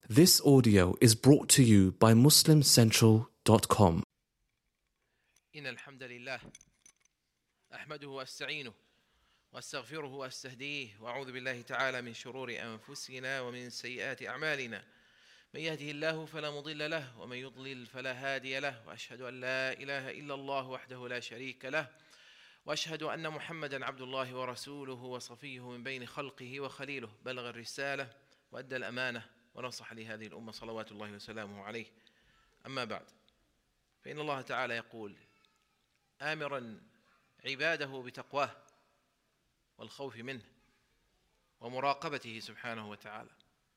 This audio is brought to you by MuslimCentral.com. إن الحمد لله أحمده وأستعينه وأستغفره وأستهديه وأعوذ بالله تعالى من شرور أنفسنا ومن سيئات أعمالنا من يهده الله فلا مضل له ومن يضلل فلا هادي له وأشهد أن لا إله إلا الله وحده لا شريك له وأشهد أن محمدا عبد الله ورسوله وصفيه من بين خلقه وخليله بلغ الرسالة وأدى الأمانة ونصح لهذه الأمة صلوات الله وسلامه عليه. أما بعد، فإن الله تعالى يقول آمرا عباده بتقواه والخوف منه ومراقبته سبحانه وتعالى: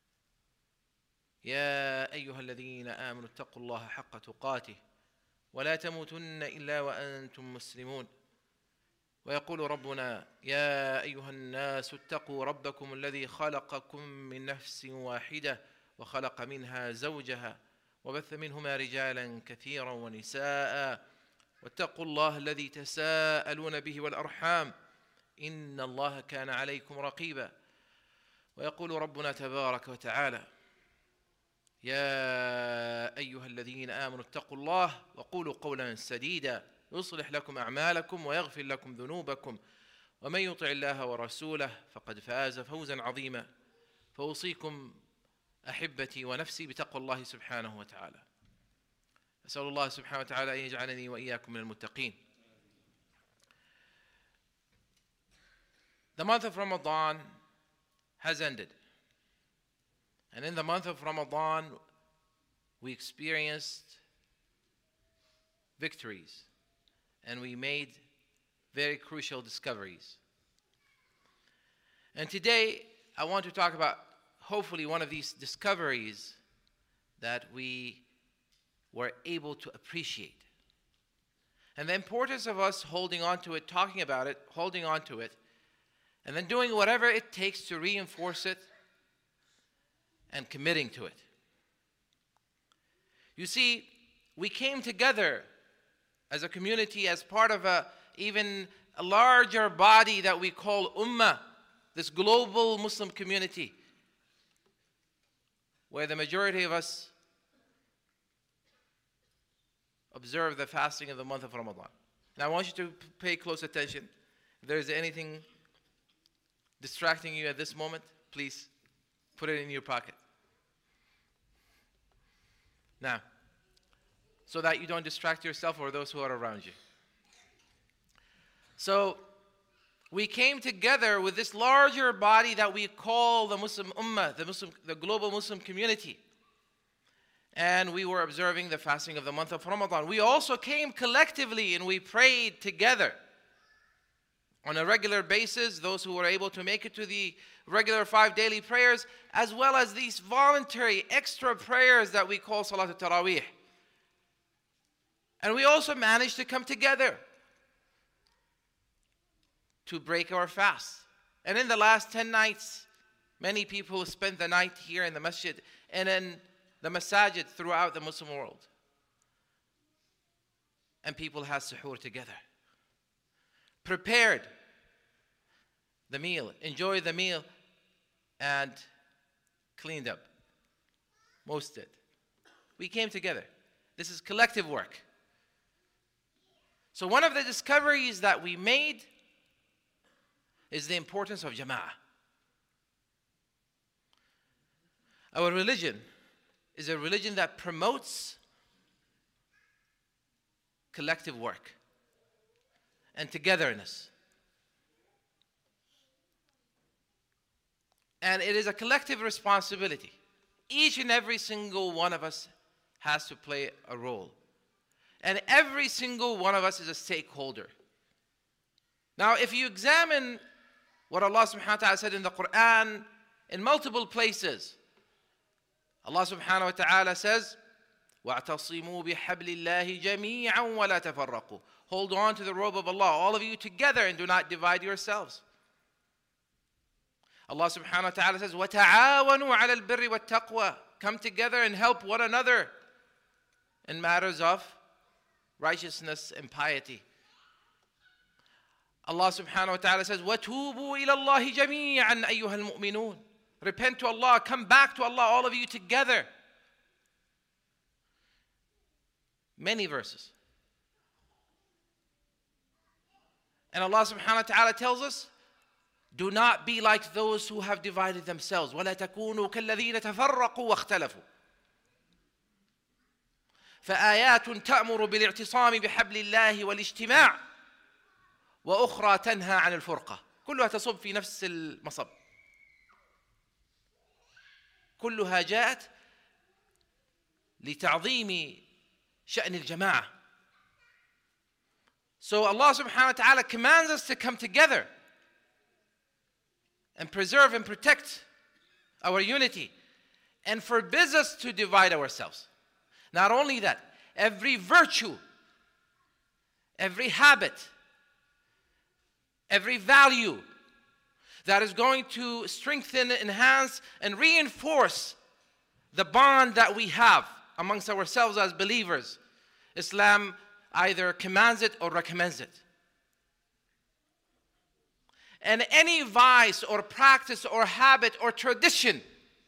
يا أيها الذين آمنوا اتقوا الله حق تقاته ولا تموتن إلا وأنتم مسلمون. ويقول ربنا: يا أيها الناس اتقوا ربكم الذي خلقكم من نفس واحدة وخلق منها زوجها وبث منهما رجالا كثيرا ونساء واتقوا الله الذي تساءلون به والأرحام إن الله كان عليكم رقيبا. ويقول ربنا تبارك وتعالى: يا أيها الذين آمنوا اتقوا الله وقولوا قولا سديدا يصلح لكم أعمالكم ويغفر لكم ذنوبكم ومن يطع الله ورسوله فقد فاز فوزا عظيما. فأوصيكم أحبتي ونفسي بتقوى الله سبحانه وتعالى. أسأل الله سبحانه وتعالى أن يجعلني وإياكم من المتقين. The month of Ramadan has ended. And in the month of Ramadan, we experienced victories and we made very crucial discoveries. And today, I want to talk about hopefully one of these discoveries that we were able to appreciate. And the importance of us holding on to it, talking about it, holding on to it, and then doing whatever it takes to reinforce it and committing to it. You see, we came together as a community, as part of even a larger body that we call Ummah, this global Muslim community, where the majority of us observe the fasting of the month of Ramadan. And I want you to pay close attention. If there is anything distracting you at this moment, please put it in your pocket. Now, so that you don't distract yourself or those who are around you. So, we came together with this larger body that we call the Muslim Ummah, the global Muslim community. And we were observing the fasting of the month of Ramadan. We also came collectively and we prayed together on a regular basis, those who were able to make it to the regular 5 daily prayers, as well as these voluntary extra prayers that we call Salatul Taraweeh. And we also managed to come together to break our fast. And in the last 10 nights, many people spent the night here in the masjid and in the masajid throughout the Muslim world. And people had suhoor together. Prepared the meal, enjoyed the meal, and cleaned up. Most did. We came together. This is collective work. So one of the discoveries that we made is the importance of Jama'ah. Our religion is a religion that promotes collective work and togetherness. And it is a collective responsibility. Each and every single one of us has to play a role. And every single one of us is a stakeholder. Now, if you examine what Allah subhanahu wa ta'ala said in the Quran in multiple places, Allah subhanahu wa ta'ala says, وَاعْتَصِمُوا بِحَبْلِ اللَّهِ جَمِيعًا وَلَا تَفَرَّقُوا. Hold on to the robe of Allah, all of you together, and do not divide yourselves. Allah subhanahu wa ta'ala says, وَتَعَاوَنُوا عَلَى الْبِرِّ وَالتَّقْوَى. Come together and help one another in matters of righteousness and piety. Allah subhanahu wa ta'ala says, وَتُوبُوا إِلَى اللَّهِ جَمِيعًا أَيُّهَا الْمُؤْمِنُونَ. Repent to Allah, come back to Allah, all of you together. Many verses. And Allah subhanahu wa ta'ala tells us, do not be like those who have divided themselves. وَلَا تَكُونُوا كَالَّذِينَ تَفَرَّقُوا وَاخْتَلَفُوا. فآيات تأمر بالاعتصام بحبل الله والاجتماع وأخرى تنهى عن الفرقة. كلها تصب في نفس المصب. كلها جاءت لتعظيم شأن الجماعة. So Allah subhanahu wa ta'ala commands us to come together and preserve and protect our unity, and forbids us to divide ourselves. Not only that, every virtue, every habit, every value that is going to strengthen, enhance, and reinforce the bond that we have amongst ourselves as believers, Islam either commands it or recommends it. And any vice or practice or habit or tradition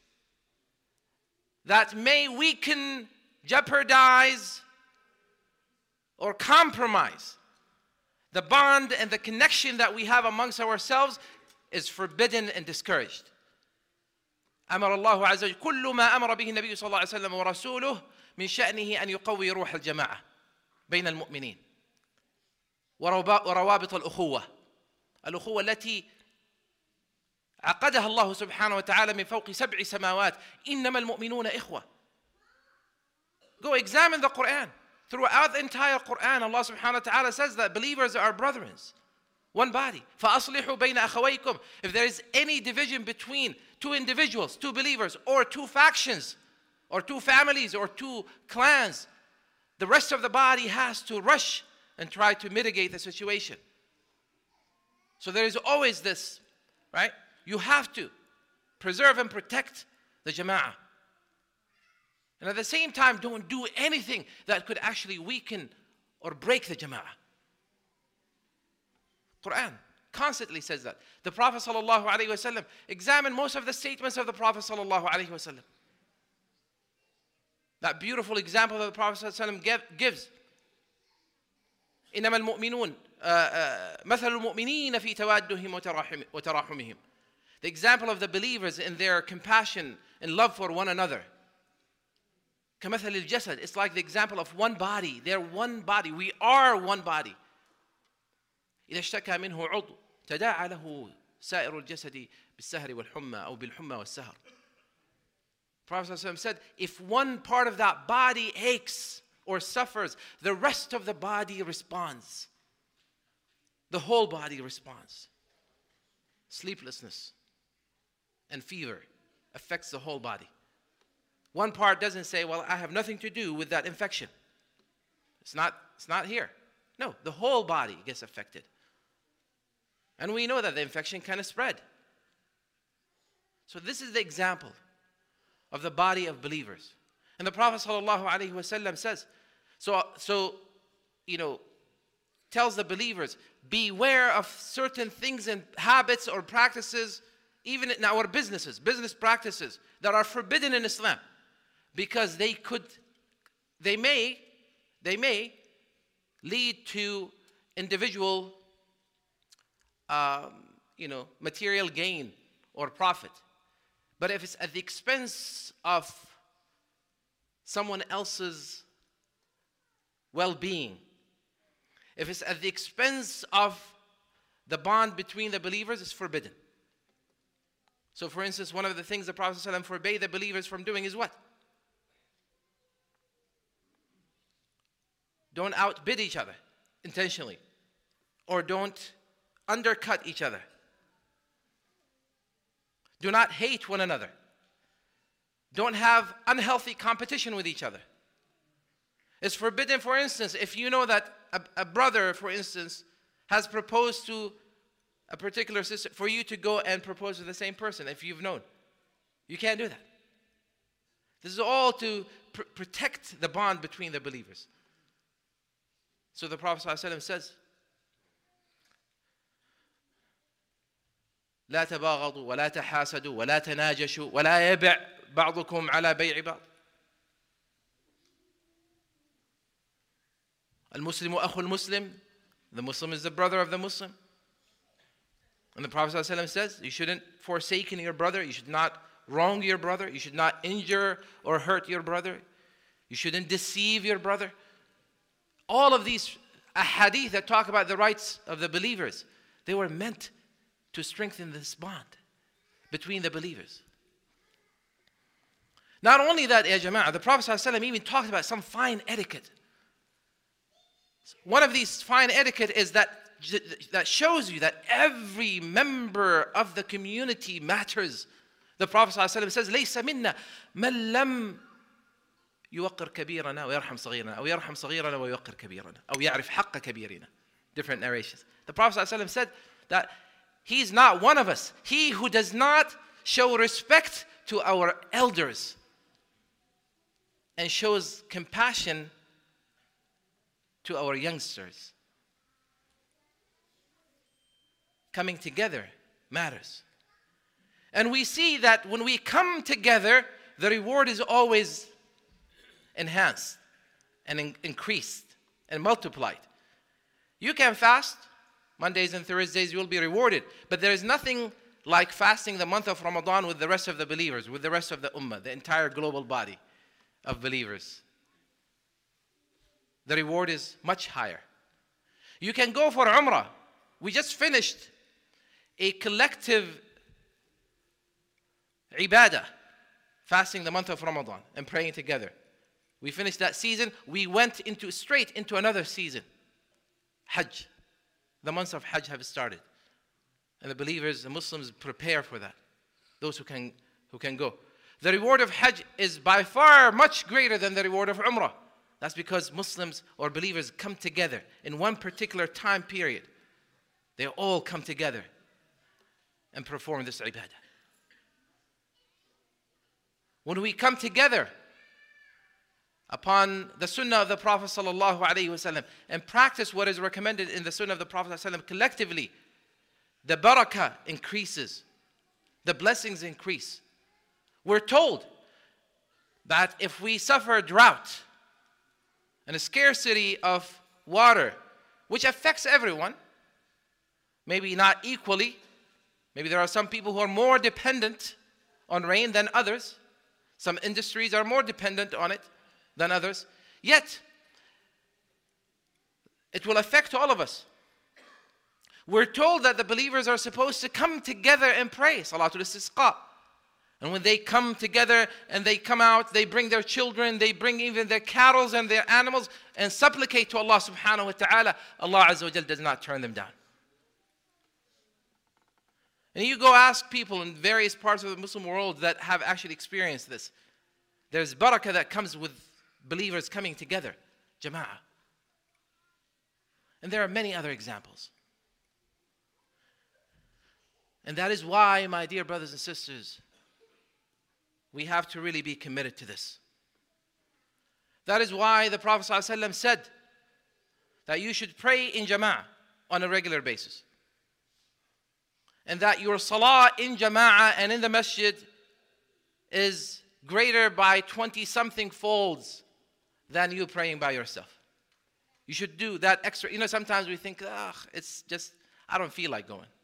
that may weaken, jeopardize, or compromise the bond and the connection that we have amongst ourselves is forbidden and discouraged. أمر الله عز وجل كل ما أمر به النبي صلى الله عليه وسلم ورسوله من شأنه أن يقوي روح الجماعة بين المؤمنين وروابط الأخوة التي عقدها الله سبحانه وتعالى من فوق 7 سماوات. إنما المؤمنون إخوة. Go examine the Quran. Throughout the entire Quran, Allah subhanahu wa ta'ala says that believers are brethren, one body. فَأَصْلِحُوا بَيْنَ أَخَوَيْكُمْ. If there is any division between 2 individuals, 2 believers, or 2 factions, or 2 families, or 2 clans, the rest of the body has to rush and try to mitigate the situation. So there is always this, right? You have to preserve and protect the jama'ah. And at the same time, don't do anything that could actually weaken or break the jama'ah. Quran constantly says that. The Prophet sallallahu alaihi wasallam, examine most of the statements of the Prophet sallallahu alaihi wasallam. That beautiful example that the Prophet sallallahu alaihi wasallam gives. إنما المؤمنون مثل المؤمنين في توادهم وتراحمهم. The example of the believers in their compassion and love for one another. كمثل الجسد. It's like the example of one body. They're one body. We are one body. إذا اشتكى منه عضو تداعى له سائر الجسد بالسهر والحمى أو بالحمى والسهر. Prophet ﷺ said, if one part of that body aches or suffers, the rest of the body responds. The whole body responds. Sleeplessness and fever affects the whole body. One part doesn't say, well, I have nothing to do with that infection. It's not here. No, the whole body gets affected. And we know that the infection can spread. So this is the example of the body of believers. And the Prophet ﷺ says, tells the believers, beware of certain things and habits or practices, even in our businesses, business practices that are forbidden in Islam, because they may lead to individual, material gain or profit. But if it's at the expense of someone else's well-being, if it's at the expense of the bond between the believers, it's forbidden. So for instance, one of the things the Prophet ﷺ forbade the believers from doing is what? Don't outbid each other intentionally, or don't undercut each other. Do not hate one another. Don't have unhealthy competition with each other. It's forbidden, for instance, if you know that a brother, for instance, has proposed to a particular sister, for you to go and propose to the same person if you've known. You can't do that. This is all to protect the bond between the believers. So the Prophet ﷺ says, لا تباغضوا ولا تحاسدوا ولا تناجشوا ولا يبع بعضكم على بيع بعض. المسلم أخو المسلم. The Muslim is the brother of the Muslim. And the Prophet ﷺ says, you shouldn't forsake your brother. You should not wrong your brother. You should not injure or hurt your brother. You shouldn't deceive your brother. All of these ahadith that talk about the rights of the believers, they were meant to strengthen this bond between the believers. Not only that, ya Jama'ah, the Prophet ﷺ even talked about some fine etiquette. One of these fine etiquette is that shows you that every member of the community matters. The Prophet ﷺ says, ليس منا من لم يوقر كبيرنا ويرحم صغيرنا أو يرحم صغيرنا ويوقر كبيرنا أو يعرف حق كبيرنا. Different narrations. The Prophet ﷺ said that he's not one of us. He who does not show respect to our elders and shows compassion to our youngsters. Coming together matters. And we see that when we come together, the reward is always enhanced and increased and multiplied. You can fast Mondays and Thursdays, you will be rewarded. But there is nothing like fasting the month of Ramadan with the rest of the believers, with the rest of the ummah, the entire global body of believers. The reward is much higher. You can go for Umrah. We just finished a collective ibadah, fasting the month of Ramadan and praying together. We finished that season. We went straight into another season. Hajj. The months of Hajj have started. And the believers, the Muslims, prepare for that. Those who can go. The reward of Hajj is by far much greater than the reward of Umrah. That's because Muslims or believers come together in one particular time period. They all come together and perform this ibadah. When we come together upon the sunnah of the Prophet ﷺ and practice what is recommended in the sunnah of the Prophet ﷺ collectively, the barakah increases, the blessings increase. We're told that if we suffer drought and a scarcity of water, which affects everyone, maybe not equally, maybe there are some people who are more dependent on rain than others, some industries are more dependent on it than others, yet it will affect all of us. We're told that the believers are supposed to come together and pray, Salatul Istisqa. And when they come together and they come out, they bring their children, they bring even their cattle and their animals and supplicate to Allah subhanahu wa ta'ala. Allah Azza wa Jal does not turn them down. And you go ask people in various parts of the Muslim world that have actually experienced this. There's barakah that comes with believers coming together, jama'ah. And there are many other examples. And that is why, my dear brothers and sisters, we have to really be committed to this. That is why the Prophet ﷺ said that you should pray in jama'ah on a regular basis. And that your salah in jama'ah and in the masjid is greater by 20-something folds than you praying by yourself. You should do that extra. You know, sometimes we think, it's just, I don't feel like going.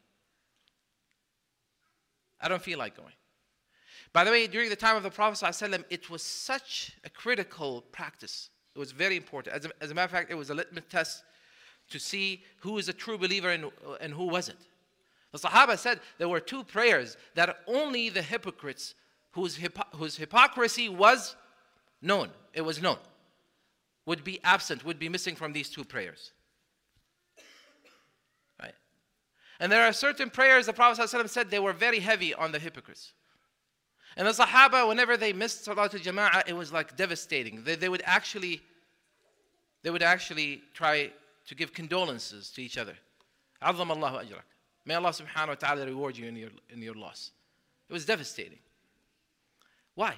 I don't feel like going. By the way, during the time of the Prophet ﷺ, it was such a critical practice. It was very important. As a matter of fact, it was a litmus test to see who is a true believer and who wasn't. The Sahaba said there were two prayers that only the hypocrites whose hypocrisy was known, it was known, would be absent, would be missing from these two prayers. Right? And there are certain prayers the Prophet ﷺ said they were very heavy on the hypocrites. And the Sahaba, whenever they missed Salatul Jama'ah, it was like devastating. They would actually try to give condolences to each other. عظم الله أجرك. May Allah subhanahu wa ta'ala reward you in your loss. It was devastating. Why?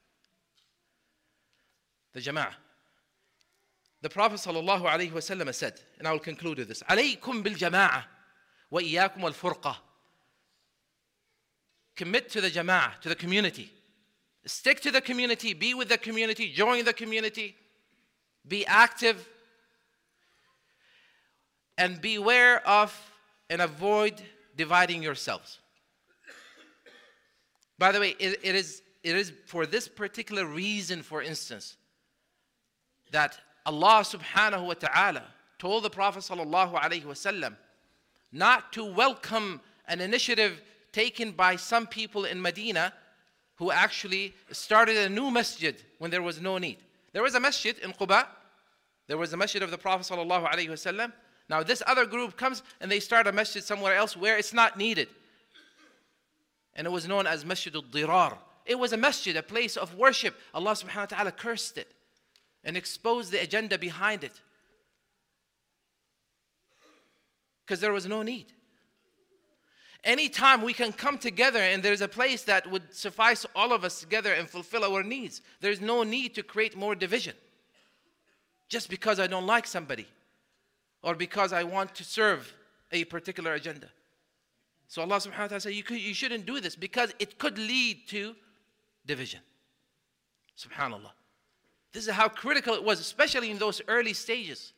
The Jama'ah. The Prophet sallallahu alayhi wa sallam said, and I will conclude with this, عليكم بالجماعة وإياكم والفرقة. Commit to the jama'ah, to the community. Stick to the community, be with the community, join the community, be active, and beware of and avoid dividing yourselves. By the way, it is for this particular reason, for instance, that Allah subhanahu wa ta'ala told the Prophet sallallahu alaihi wasallam not to welcome an initiative taken by some people in Medina who actually started a new masjid when there was no need. There was a masjid in Quba. There was a masjid of the Prophet sallallahu alaihi wasallam. Now this other group comes and they start a masjid somewhere else where it's not needed. And it was known as Masjid al-Dirar. It was a masjid, a place of worship. Allah subhanahu wa ta'ala cursed it and exposed the agenda behind it, because there was no need. Anytime we can come together and there's a place that would suffice all of us together and fulfill our needs, there's no need to create more division just because I don't like somebody or because I want to serve a particular agenda. So Allah subhanahu wa ta'ala said, you shouldn't do this because it could lead to division. Subhanallah. This is how critical it was, especially in those early stages.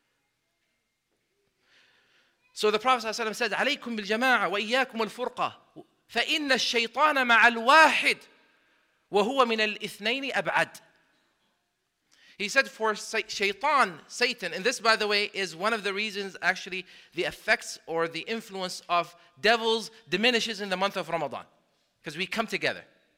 So the Prophet ﷺ said, عليكم بالجماعة وإياكم الفرقة فإن الشيطان مع الواحد وهو من الاثنين أبعد. He said for shaitan, Satan, and this, by the way, is one of the reasons actually the effects or the influence of devils diminishes in the month of Ramadan. Because we come together.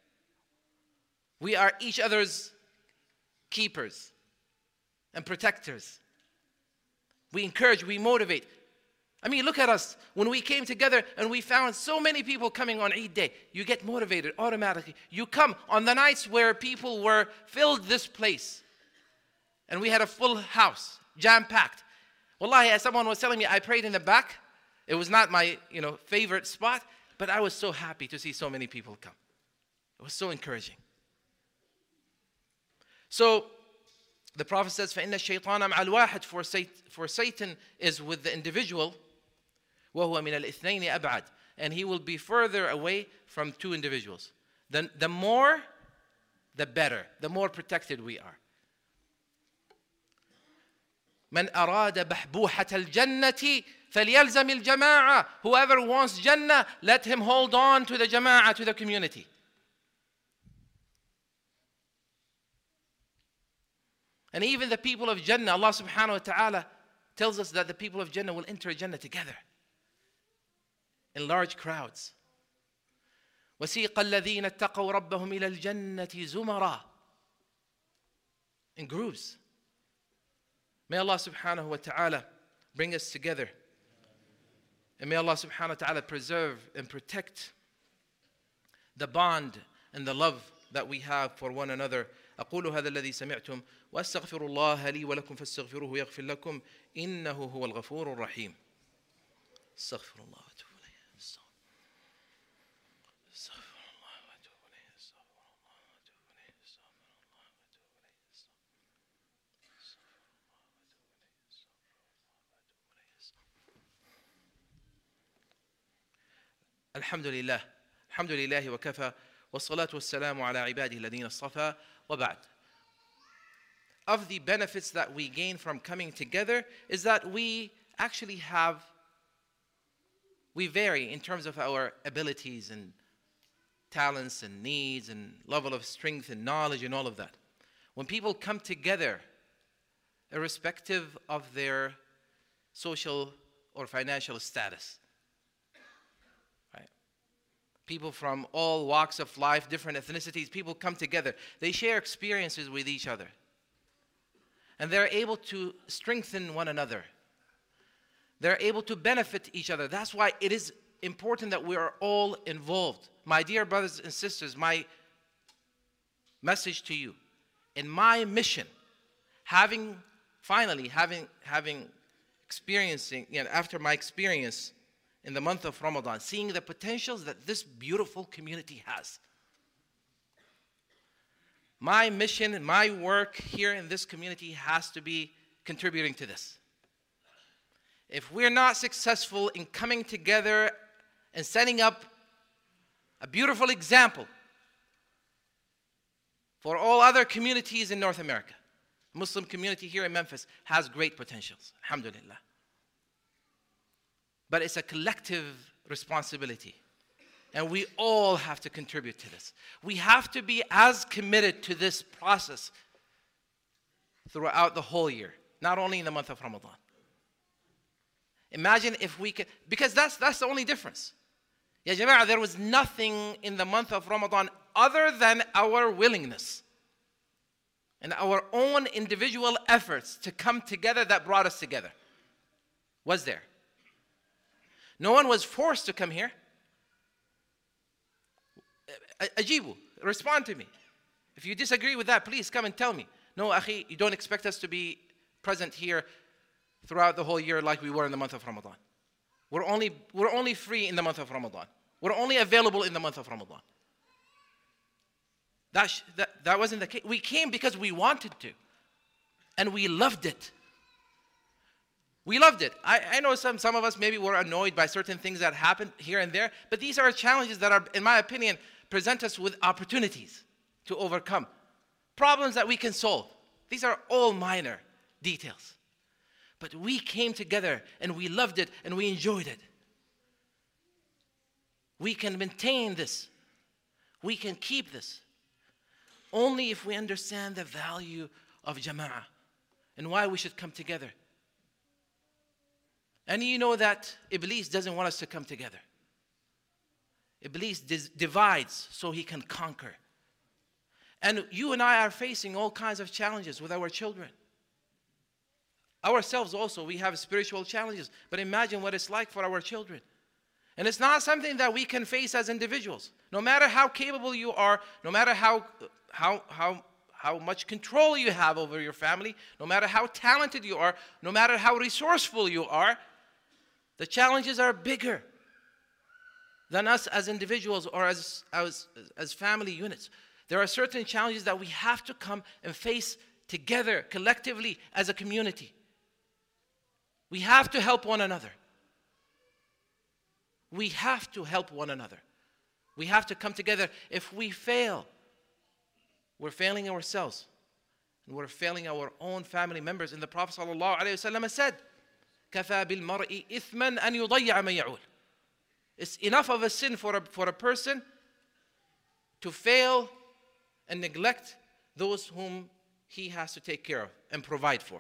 We are each other's keepers and protectors. We encourage, we motivate. I mean, look at us. When we came together and we found so many people coming on Eid Day, you get motivated automatically. You come on the nights where people were filled this place. And we had a full house, jam-packed. Wallahi, as someone was telling me, I prayed in the back. It was not my, favorite spot, but I was so happy to see so many people come. It was so encouraging. So the Prophet says, فَإِنَّ الشَّيْطَانَ مَعَ الْوَاحِدِ, for Satan is with the individual, وَهُوَ مِنَ الْإِثْنَيْنِ أَبْعَدِ, and he will be further away from two individuals. The more, the better, the more protected we are. من أراد بحبوحة الجنة فليلزم الجماعة. Whoever wants Jannah, let him hold on to the Jama'ah, to the community. And even the people of Jannah, Allah subhanahu wa ta'ala tells us that the people of Jannah will enter Jannah together in large crowds. وَسِيقَ الَّذِينَ اتَّقَوْا رَبَّهُمْ إِلَى الْجَنَّةِ زُمَرًا, in groups. May Allah subhanahu wa ta'ala bring us together. And may Allah subhanahu wa ta'ala preserve and protect the bond and the love that we have for one another. أقول هذا الذي سمعتم وأستغفر الله لي ولكم فاستغفروه يغفر لكم إنه هو الغفور الرحيم. استغفر الله وأتوب إليه. استغفر الله وأتوب إليه. استغفر الله وأتوب إليه. استغفر الله وأتوب إليه. الحمد لله. الحمد لله وكفى والصلاة والسلام على عباده الذين اصطفى وبعد. Of the benefits that we gain from coming together is that we actually we vary in terms of our abilities and talents and needs and level of strength and knowledge and all of that. When people come together, irrespective of their social or financial status, people from all walks of life, different ethnicities, people come together. They share experiences with each other. And they're able to strengthen one another. They're able to benefit each other. That's why it is important that we are all involved. My dear brothers and sisters, my message to you, in my mission, having experiencing, after my experience in the month of Ramadan, seeing the potentials that this beautiful community has. My mission, my work here in this community has to be contributing to this. If we're not successful in coming together and setting up a beautiful example for all other communities in North America. The Muslim community here in Memphis has great potentials, alhamdulillah. But it's a collective responsibility. And we all have to contribute to this. We have to be as committed to this process throughout the whole year, not only in the month of Ramadan. Imagine if we could, because that's the only difference. Ya Jama'ah, there was nothing in the month of Ramadan other than our willingness and our own individual efforts to come together that brought us together. Was there? No one was forced to come here. Ajibu, respond to me. If you disagree with that, please come and tell me. No, akhi, you don't expect us to be present here throughout the whole year like we were in the month of Ramadan. We're only free in the month of Ramadan. We're only available in the month of Ramadan. That wasn't the case. We came because we wanted to. And we loved it. We loved it. I know some of us maybe were annoyed by certain things that happened here and there, but these are challenges that are, in my opinion, present us with opportunities to overcome. Problems that we can solve. These are all minor details. But we came together and we loved it and we enjoyed it. We can maintain this. We can keep this. Only if we understand the value of Jama'ah and why we should come together. And you know that Iblis doesn't want us to come together. Iblis divides so he can conquer. And you and I are facing all kinds of challenges with our children. Ourselves also, we have spiritual challenges. But imagine what it's like for our children. And it's not something that we can face as individuals. No matter how capable you are, no matter how much control you have over your family, no matter how talented you are, no matter how resourceful you are, the challenges are bigger than us as individuals or as family units. There are certain challenges that we have to come and face together, collectively, as a community. We have to help one another. We have to help one another. We have to come together. If we fail, we're failing ourselves. And we're failing our own family members. And the Prophet ﷺ said, كَفَى بِالْمَرْءِ إِثْمًا أَنْ يُضَيَّعَ مَنْ يَعُولُ. It's enough of a sin for a person to fail and neglect those whom he has to take care of and provide for.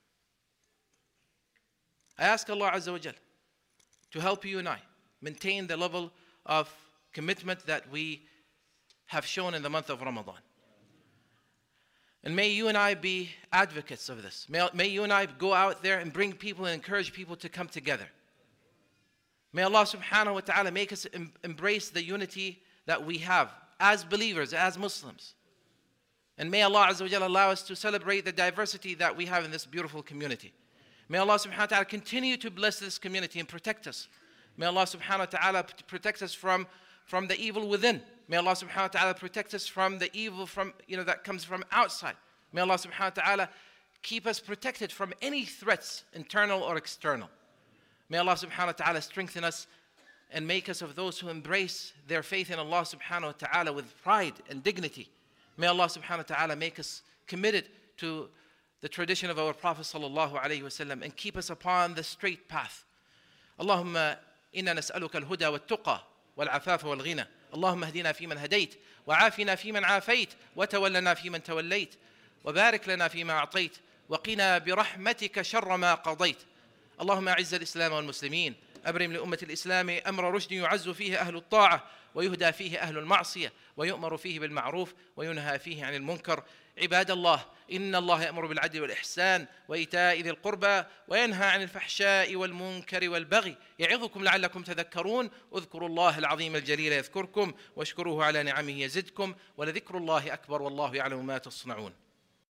I ask Allah Azza wa Jal to help you and I maintain the level of commitment that we have shown in the month of Ramadan. And may you and I be advocates of this. May you and I go out there and bring people and encourage people to come together. May Allah subhanahu wa ta'ala make us embrace the unity that we have as believers, as Muslims. And may Allah Azza wa Jalla allow us to celebrate the diversity that we have in this beautiful community. May Allah subhanahu wa ta'ala continue to bless this community and protect us. May Allah subhanahu wa ta'ala protect us from the evil within. May Allah subhanahu wa ta'ala protect us from the evil that comes from outside. May Allah subhanahu wa ta'ala keep us protected from any threats, internal or external. May Allah subhanahu wa ta'ala strengthen us and make us of those who embrace their faith in Allah subhanahu wa ta'ala with pride and dignity. May Allah subhanahu wa ta'ala make us committed to the tradition of our Prophet sallallahu alayhi wa sallam and keep us upon the straight path. Allahumma inna nas'aluka al-huda wal-tuqa wal-afafa wal-ghina. اللهم اهدنا فيمن هديت وعافنا فيمن عافيت وتولنا فيمن توليت وبارك لنا فيما أعطيت وقنا برحمتك شر ما قضيت. اللهم أعز الإسلام والمسلمين أبرم لأمة الإسلام أمر رشد يعز فيه أهل الطاعة ويهدى فيه أهل المعصية ويؤمر فيه بالمعروف وينهى فيه عن المنكر. عباد الله إن الله يأمر بالعدل والإحسان وإيتاء ذي القربى وينهى عن الفحشاء والمنكر والبغي يعظكم لعلكم تذكرون. اذكروا الله العظيم الجليل يذكركم واشكروه على نعمه يزدكم ولذكر الله أكبر والله يعلم ما تصنعون.